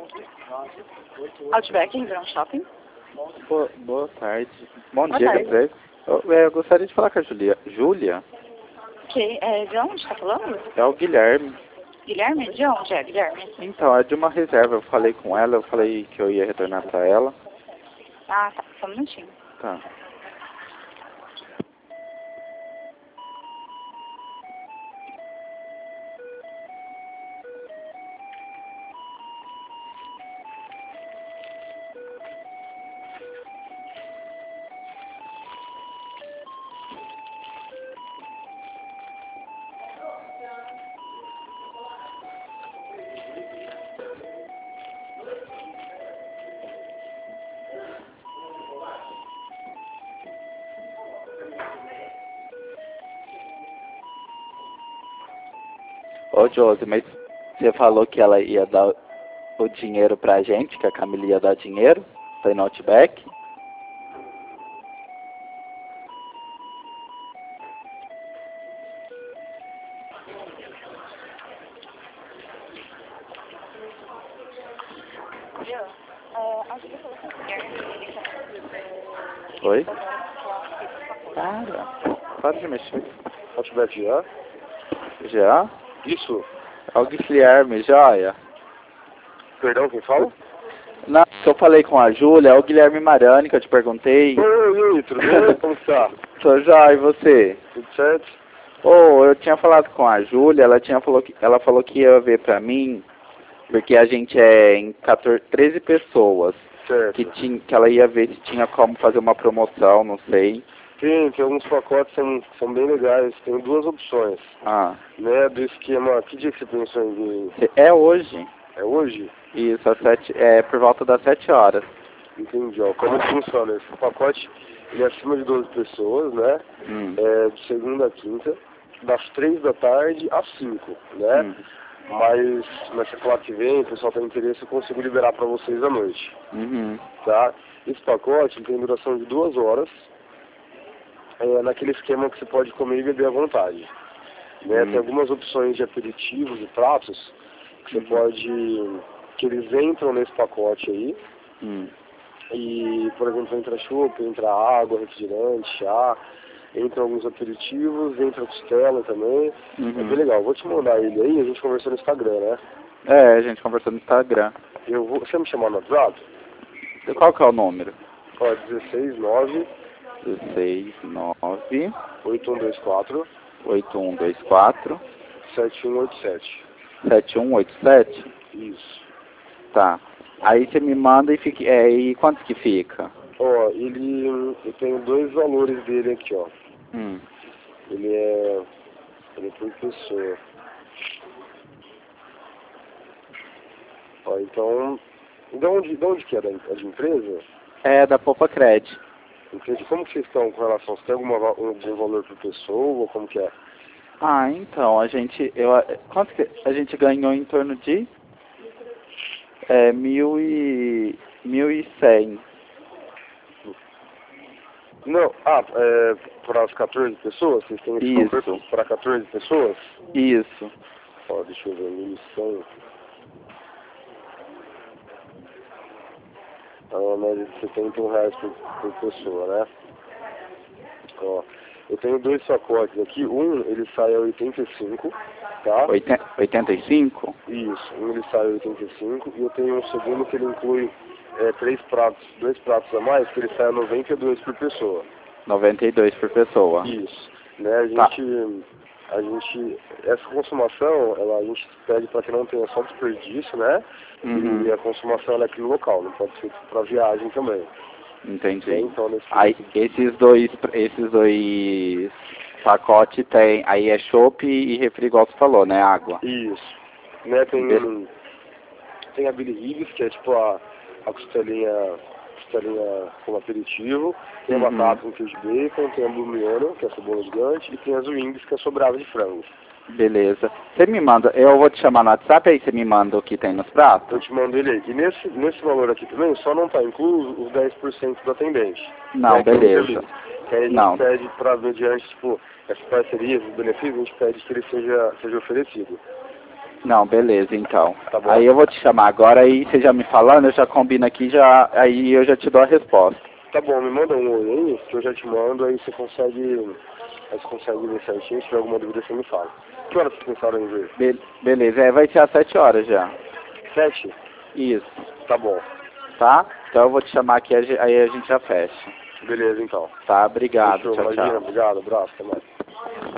Outback, Ribeirão Shopping. Boa tarde. Bom Boa dia, tarde. Gabriel. Eu gostaria de falar com a Júlia. Que, de onde tá falando? É o Guilherme. Guilherme? De onde é, Guilherme? Então, é de uma reserva. Eu falei com ela, eu falei que eu ia retornar pra ela. Ah, tá. Só um minutinho. Tá. Ô, Josi, mas você falou que ela ia dar o dinheiro pra gente, que a Camila ia dar dinheiro pra ir no Outback? Oi? Para de mexer. Outback já? Já? Isso. É o Guilherme, joia. Perdão, quem fala? Não, que eu falei com a Júlia, é o Guilherme Marani que eu te perguntei. Oi, tudo bem? Como está? Sou joia, e você? Tudo certo? Eu tinha falado com a Júlia, ela falou que ia ver pra mim, porque a gente é em 13 pessoas, Certo. que ela ia ver se tinha como fazer uma promoção, não sei. Tem alguns pacotes que são bem legais. Tem duas opções. Ah, Né, do esquema. Que dia que você pensou em vir? é hoje. É hoje? Isso, por volta das 7 horas. Entendi, ó. Como que funciona? Esse pacote, ele é acima de 12 pessoas, né? É de segunda a quinta, das 3 da tarde às 5, né? Mas na semana que vem, o pessoal tem interesse, eu consigo liberar para vocês à noite. Tá? Esse pacote ele tem duração de 2 horas, naquele esquema que você pode comer e beber à vontade. Né? Tem algumas opções de aperitivos e pratos que você pode, que eles entram nesse pacote aí. E, por exemplo, entra chopp, entra água, refrigerante, chá, entra alguns aperitivos, entra costela também. É bem legal. Vou te mandar ele aí, a gente conversou no Instagram, né? É, a gente conversou no Instagram. Você me chamar no WhatsApp? E qual que é o número? Ó, 169 8124 8124 7187. 7187? Isso. Tá. Aí você me manda e fica. E quanto que fica? Ó, eu tenho 2 valores dele aqui, ó. Ele é por pessoa. Ó, então, de onde que é? De empresa? É da Popa Cred. Entende? Como que vocês estão com relação? Você tem algum valor por pessoa ou como que é? Ah, então, quanto que a gente ganhou em torno de 1.100. Não, para as 14 pessoas? Vocês têm esse para 14 pessoas? Isso. Ó, deixa eu ver, 1.100. Mas de R$71 por pessoa, né? Ó, eu tenho 2 pacotes aqui. Um, ele sai a 85, tá? 85? Isso, um ele sai a 85 e eu tenho um segundo que ele inclui 2 pratos a mais, que ele sai a 92 por pessoa. 92 por pessoa. Isso, né? A gente, essa consumação, a gente pede para que não tenha só desperdício, né? E a consumação ela é aqui no local, não pode ser para viagem também. Entendi. Então, aí, esses dois pacotes tem, aí é chopp e refri, igual você falou, né? Água. Isso. Né? Tem a Billy Higgs, que é tipo a costelinha como aperitivo, tem a batata com queijo bacon, tem a Blue Onion, que é a cebola gigante, e tem as wings, que é sobrada de frango. Beleza. Você me manda, eu vou te chamar no WhatsApp, aí você me manda o que tem nos pratos? Eu te mando ele aí. E nesse valor aqui também, só não está incluso os 10% do atendente. Não, beleza. Que aí a gente pede para ver diante, tipo, essas parcerias, os benefícios, a gente pede que ele seja oferecido. Não, beleza, então. Tá bom. Aí eu vou te chamar agora, aí você já me falando, eu já combino aqui, aí eu já te dou a resposta. Tá bom, me manda um oi aí, que eu já te mando, aí você consegue ver certinho, se tiver alguma dúvida você me fala. Que horas vocês pensaram em ver? Beleza, vai ser às 7 horas já. 7? Isso. Tá bom. Tá? Então eu vou te chamar aqui, aí a gente já fecha. Beleza, então. Tá, obrigado. Fechou, Tchau, imagina, tchau. obrigado, abraço, até mais.